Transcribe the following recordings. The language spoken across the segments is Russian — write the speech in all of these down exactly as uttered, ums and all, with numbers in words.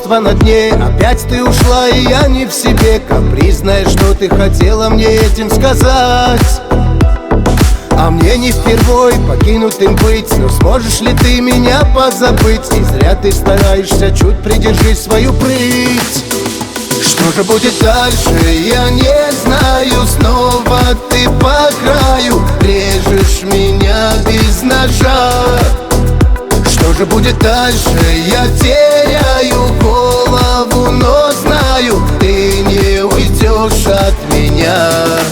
чувства на дне. Опять ты ушла, и я не в себе. Капризная, что ты хотела мне этим сказать? А мне не впервой покинутым быть. Но сможешь ли ты меня позабыть? И зря ты стараешься, чуть придержи свою прыть. Что же будет дальше, я не знаю. Снова ты по краю режешь меня без ножа. Что же будет дальше, я теряю голову, но знаю, ты не уйдешь от меня.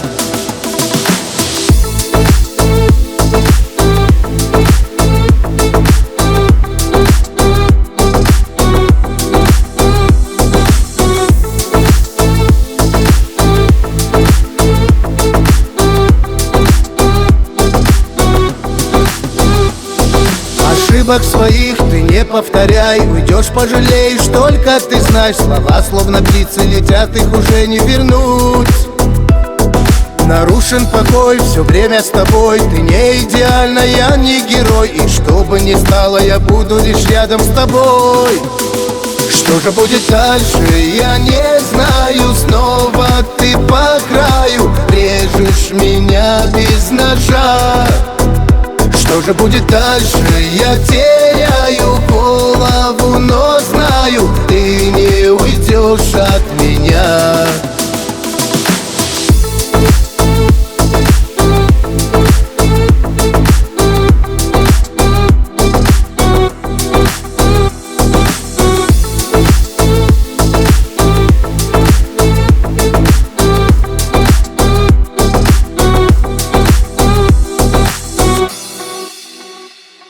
Ошибок своих ты не повторяй. Уйдешь, пожалеешь, только ты знаешь. Слова словно птицы летят, их уже не вернуть. Нарушен покой, все время с тобой. Ты не идеальна, я не герой. И что бы ни стало, я буду лишь рядом с тобой. Что же будет дальше, я не знаю. Снова ты по краю режешь меня без ножа. Что же будет дальше, я теряю голову, но знаю, ты не уйдешь от меня.